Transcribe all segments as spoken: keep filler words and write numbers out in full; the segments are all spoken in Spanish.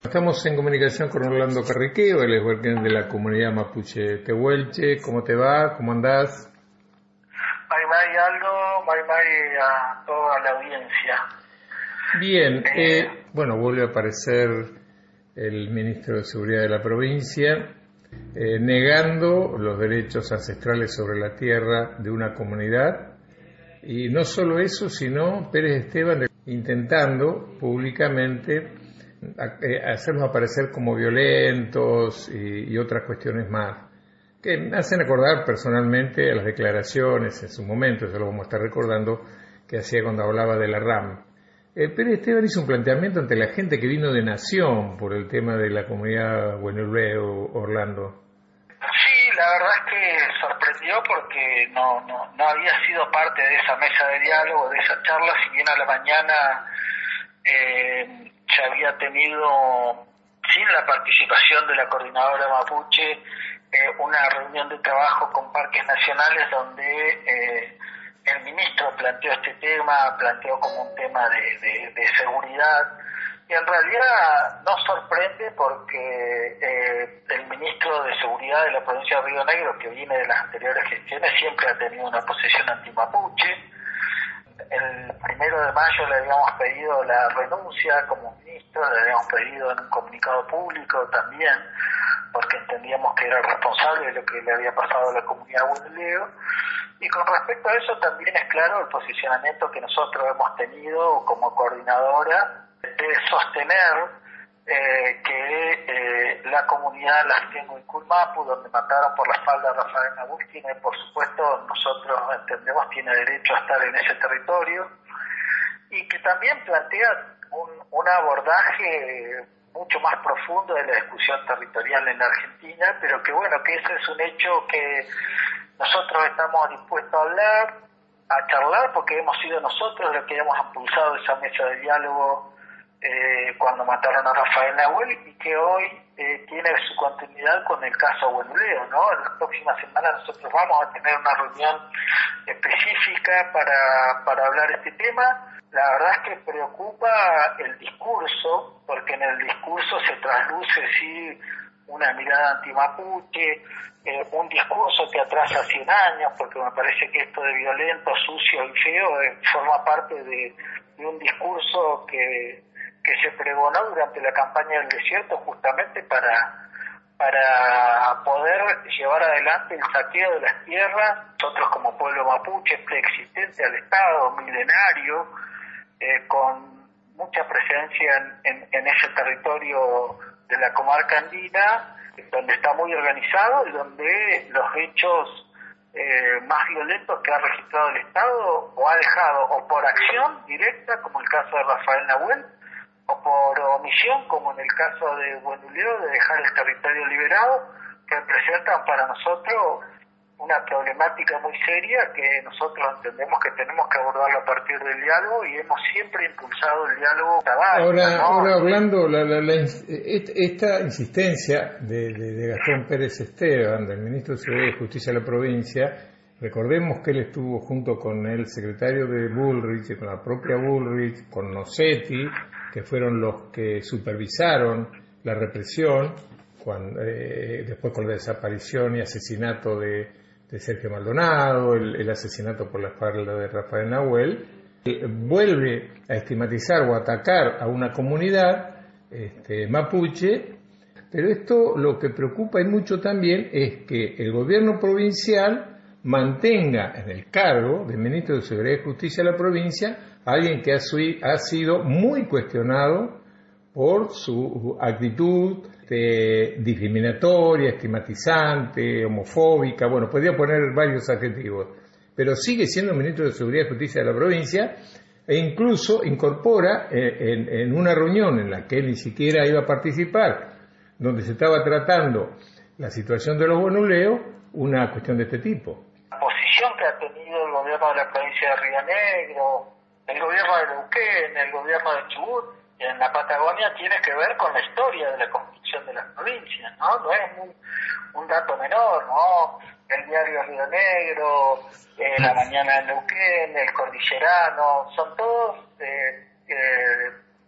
Estamos en comunicación con Orlando Carriqueo, él es worker de la comunidad mapuche Tehuelche. ¿Cómo te va? ¿Cómo andás? May May Aldo, May May a toda la audiencia. Bien, eh, eh, bueno, vuelve a aparecer el ministro de Seguridad de la provincia eh, negando los derechos ancestrales sobre la tierra de una comunidad, y no solo eso, sino Pérez Esteban intentando públicamente hacerlos aparecer como violentos y, y otras cuestiones más, que me hacen acordar personalmente a las declaraciones en su momento, eso lo vamos a estar recordando, que hacía cuando hablaba de la RAM. Eh, Pérez Esteban hizo un planteamiento ante la gente que vino de Nación por el tema de la comunidad Huenuleo, Orlando. Sí, la verdad es que sorprendió porque no, no, no había sido parte de esa mesa de diálogo, de esa charla, si bien a la mañana eh, se había tenido, sin la participación de la coordinadora mapuche, eh, una reunión de trabajo con Parques Nacionales donde eh, el ministro planteó este tema, planteó como un tema de, de, de seguridad, y en realidad nos sorprende porque eh, el ministro de Seguridad de la provincia de Río Negro, que viene de las anteriores gestiones, siempre ha tenido una posición antimapuche. El primero de mayo le habíamos pedido la renuncia como ministro, le habíamos pedido en un comunicado público también, porque entendíamos que era responsable de lo que le había pasado a la comunidad Huenuleo. Y con respecto a eso también es claro el posicionamiento que nosotros hemos tenido como coordinadora de sostener eh, que eh, la comunidad Lastengo y Culmapu, donde mataron por la espalda a Rafael Nahuel, tiene, por supuesto, nosotros entendemos, tiene derecho a estar en ese territorio, y que también plantea un, un abordaje mucho más profundo de la discusión territorial en la Argentina, pero que bueno, que ese es un hecho que nosotros estamos dispuestos a hablar, a charlar, porque hemos sido nosotros los que hemos impulsado esa mesa de diálogo eh, cuando mataron a Rafael Nahuel, y que hoy eh, tiene su continuidad con el caso Huenuleo, ¿no? En las próximas semanas nosotros vamos a tener una reunión específica para, para hablar este tema. La verdad es que preocupa el discurso, porque en el discurso se trasluce, sí, una mirada antimapuche, eh, un discurso que atrasa cien años, porque me parece que esto de violento, sucio y feo eh, forma parte de, de un discurso que, que se pregonó durante la campaña del desierto, justamente para, para poder llevar adelante el saqueo de las tierras. Nosotros como pueblo mapuche, preexistente al Estado, milenario, eh, con mucha presencia en, en, en ese territorio de la comarca andina, donde está muy organizado y donde los hechos eh, más violentos que ha registrado el Estado o ha dejado, o por acción directa, como el caso de Rafael Nahuel, o por omisión, como en el caso de Huenuleo, de dejar el territorio liberado, que representan para nosotros una problemática muy seria que nosotros entendemos que tenemos que abordarlo a partir del diálogo, y hemos siempre impulsado el diálogo. Ahora, ¿no? ahora hablando, la, la, la, esta insistencia de, de, de Gastón Pérez Esteban, del ministro de Seguridad y Justicia de la provincia, recordemos que él estuvo junto con el secretario de Bullrich, y con la propia Bullrich, con Nocetti, que fueron los que supervisaron la represión, cuando, eh, después con la desaparición y asesinato de de Sergio Maldonado, el, el asesinato por la espalda de Rafael Nahuel, eh, vuelve a estigmatizar o atacar a una comunidad este, mapuche, pero esto lo que preocupa y mucho también es que el gobierno provincial mantenga en el cargo de ministro de Seguridad y Justicia de la provincia a alguien que ha, su, ha sido muy cuestionado por su actitud este, discriminatoria, estigmatizante, homofóbica, bueno, podría poner varios adjetivos, pero sigue siendo ministro de Seguridad y Justicia de la provincia, e incluso incorpora eh, en, en una reunión en la que él ni siquiera iba a participar, donde se estaba tratando la situación de los Huenuleo, una cuestión de este tipo. La posición que ha tenido el gobierno de la provincia de Río Negro, el gobierno de Neuquén, el gobierno de Chubut, en la Patagonia, tiene que ver con la historia de la construcción de las provincias, ¿no? No es un, un dato menor, ¿no? El diario Río Negro, eh, La Mañana de Neuquén, El Cordillerano, son todos eh, eh,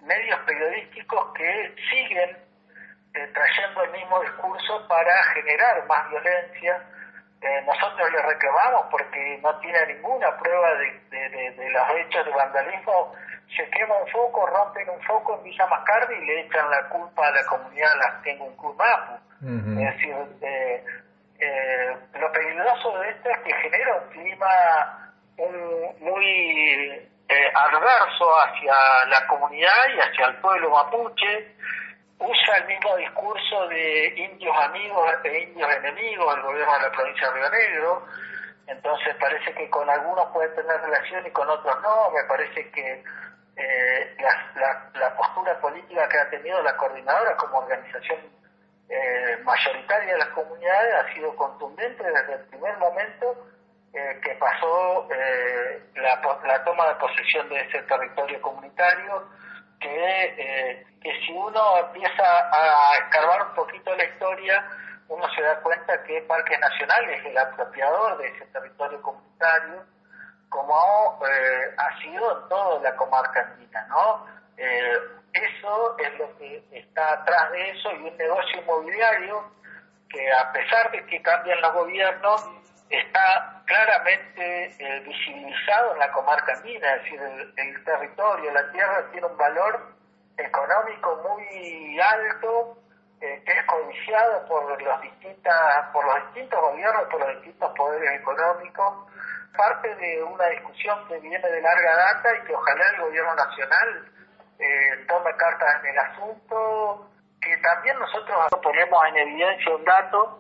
medios periodísticos que siguen eh, trayendo el mismo discurso para generar más violencia. Eh, nosotros le reclamamos porque no tiene ninguna prueba de, de, de, de los hechos de vandalismo. Se quema un foco, rompen un foco en Villa Mascardi y le echan la culpa a la comunidad Laskengun-Mapu. Uh-huh. Es decir, eh, eh, lo peligroso de esto es que genera un clima un, muy eh, adverso hacia la comunidad y hacia el pueblo mapuche. Usa el mismo discurso de indios amigos e indios enemigos el gobierno de la provincia de Río Negro. Entonces parece que con algunos puede tener relación y con otros no. Me parece que eh, la, la, la postura política que ha tenido la coordinadora como organización eh, mayoritaria de las comunidades ha sido contundente desde el primer momento eh, que pasó eh, la, la toma de posesión de ese territorio comunitario, que, eh, que si uno empieza a escarbar un poquito la historia, uno se da cuenta que Parques Nacionales es el apropiador de ese territorio comunitario, como eh, ha sido en toda la comarca andina, ¿no? Eh, eso es lo que está atrás de eso, y un negocio inmobiliario que, a pesar de que cambian los gobiernos, está claramente eh, visibilizado en la comarca andina. Es decir, el, el territorio, la tierra tiene un valor económico muy alto, eh, que es codiciado por los distintas, por los distintos gobiernos, por los distintos poderes económicos, parte de una discusión que viene de larga data y que ojalá el gobierno nacional eh, tome cartas en el asunto. Que también nosotros ponemos en evidencia un dato,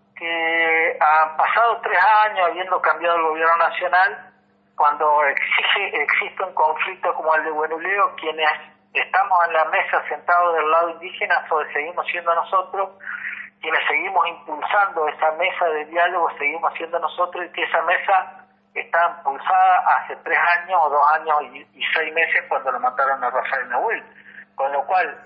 que han pasado tres años habiendo cambiado el gobierno nacional, cuando exige, existe un conflicto como el de Buenuleo, quienes estamos en la mesa sentados del lado indígena, pues seguimos siendo nosotros, quienes seguimos impulsando esa mesa de diálogo, seguimos siendo nosotros, y que esa mesa está impulsada hace tres años o dos años y, y seis meses cuando lo mataron a Rafael Nahuel. Con lo cual,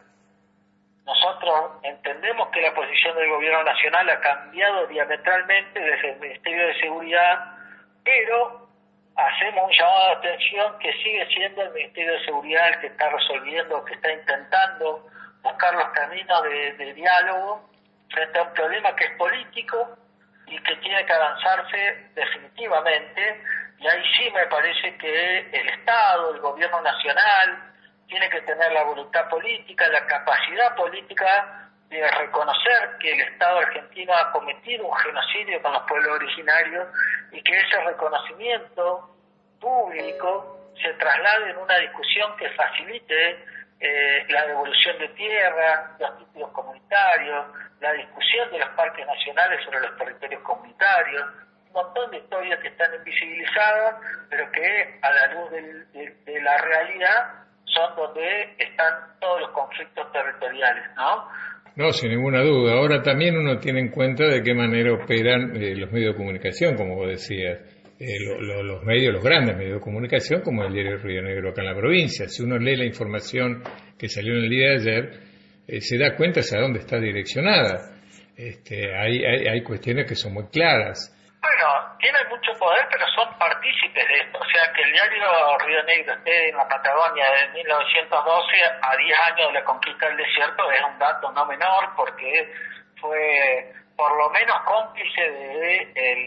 nosotros entendemos que la posición del gobierno nacional ha cambiado diametralmente desde el Ministerio de Seguridad, pero hacemos un llamado de atención que sigue siendo el Ministerio de Seguridad el que está resolviendo, que está intentando buscar los caminos de, de diálogo frente a un problema que es político y que tiene que avanzarse definitivamente. Y ahí sí me parece que el Estado, el gobierno nacional, tiene que tener la voluntad política, la capacidad política de reconocer que el Estado argentino ha cometido un genocidio con los pueblos originarios, y que ese reconocimiento público se traslade en una discusión que facilite eh, la devolución de tierra, los títulos comunitarios, la discusión de los parques nacionales sobre los territorios comunitarios, un montón de historias que están invisibilizadas, pero que a la luz del, de, de la realidad son donde están todos los conflictos territoriales, ¿no? No, sin ninguna duda. Ahora también uno tiene en cuenta de qué manera operan eh, los medios de comunicación, como vos decías, eh, lo, lo, los medios, los grandes medios de comunicación, como el diario Río Negro acá en la provincia. Si uno lee la información que salió en el día de ayer, eh, se da cuenta hacia dónde está direccionada. Este, hay, hay, hay cuestiones que son muy claras. Bueno, tienen mucho poder, pero son partícipes de esto. O sea, que el diario Río Negro esté en la Patagonia desde mil novecientos doce a diez años de la conquista del desierto es un dato no menor, porque fue por lo menos cómplice de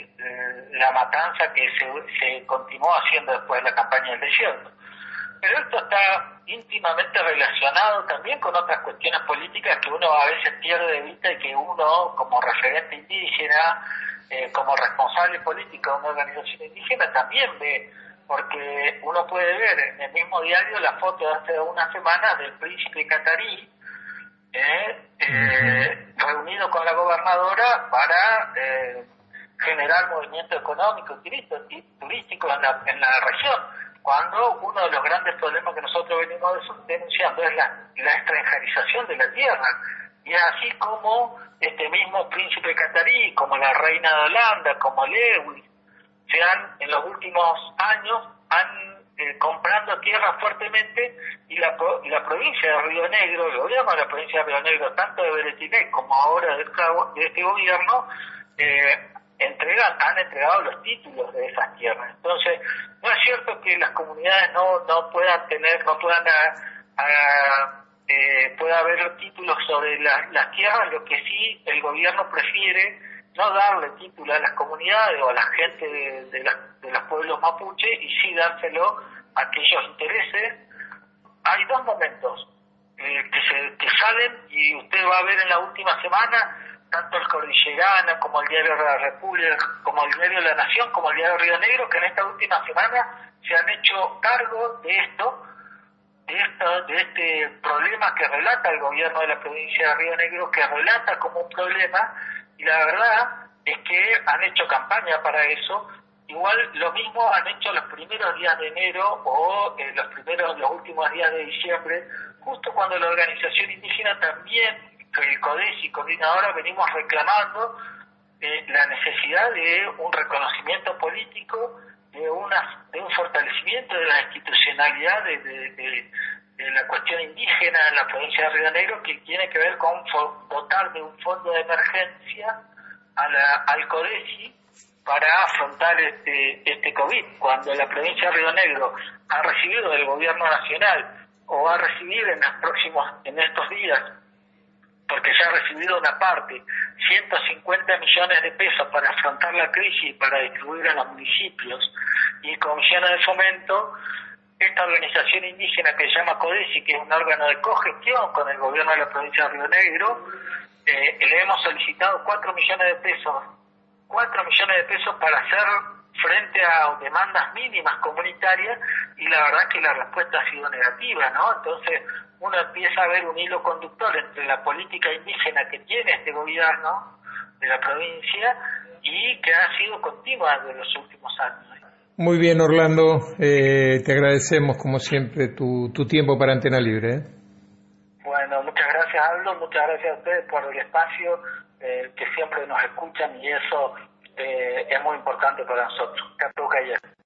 el, la matanza que se, se continuó haciendo después de la campaña del desierto. Pero esto está íntimamente relacionado también con otras cuestiones políticas que uno a veces pierde de vista, y que uno, como referente indígena, eh, como responsable político de una organización indígena, también ve, porque uno puede ver en el mismo diario la foto de hace unas semanas del príncipe catarí, eh, eh, uh-huh. reunido con la gobernadora para eh, generar movimiento económico y turístico en la, en la región, cuando uno de los grandes problemas que nosotros venimos denunciando es la, la extranjerización de la tierra. Y es así como este mismo príncipe catarí, como la reina de Holanda, como Lewis, se han, en los últimos años, han eh, comprando tierra fuertemente, y la, y la provincia de Río Negro, el gobierno de la provincia de Río Negro, tanto de Beretiné como ahora de, de este gobierno, eh, entregan, han entregado los títulos de esas tierras. Entonces, no es cierto que las comunidades no, no puedan tener, no puedan a, a, eh, pueda haber títulos sobre la, las tierras. Lo que sí el gobierno prefiere no darle título a las comunidades o a la gente de, de, la, de los pueblos mapuche, y sí dárselo a aquellos intereses. Hay dos momentos eh, que, se, que salen, y usted va a ver en la última semana, tanto el Cordillerana como el Diario de la República, como el Diario de la Nación, como el Diario Río Negro, que en esta última semana se han hecho cargo de esto, de, esto, de este problema que relata el gobierno de la provincia de Río Negro, que relata como un problema, y la verdad es que han hecho campaña para eso. Igual lo mismo han hecho los primeros días de enero o eh, los primeros, los últimos días de diciembre, justo cuando la organización indígena también, el CODESI, Coordinadora, venimos reclamando eh, la necesidad de un reconocimiento político, de, una, de un fortalecimiento de la institucionalidad de, de, de, de la cuestión indígena en la provincia de Río Negro, que tiene que ver con dotar de un fondo de emergencia a la, al CODESI para afrontar este, este COVID. Cuando la provincia de Río Negro ha recibido del gobierno nacional, o va a recibir en los próximos, en estos días, porque ya ha recibido una parte, ciento cincuenta millones de pesos para afrontar la crisis y para distribuir a los municipios, y comisiones de fomento, esta organización indígena que se llama CODESI, que es un órgano de cogestión con el gobierno de la provincia de Río Negro, eh, le hemos solicitado cuatro millones de pesos, cuatro millones de pesos para hacer frente a demandas mínimas comunitarias, y la verdad es que la respuesta ha sido negativa, ¿no? Entonces uno empieza a ver un hilo conductor entre la política indígena que tiene este gobierno de la provincia y que ha sido continua desde los últimos años. Muy bien, Orlando, eh, te agradecemos como siempre tu, tu tiempo para Antena Libre. ¿eh? Bueno, muchas gracias, Aldo, muchas gracias a ustedes por el espacio, eh, que siempre nos escuchan, y eso eh, es muy importante para nosotros.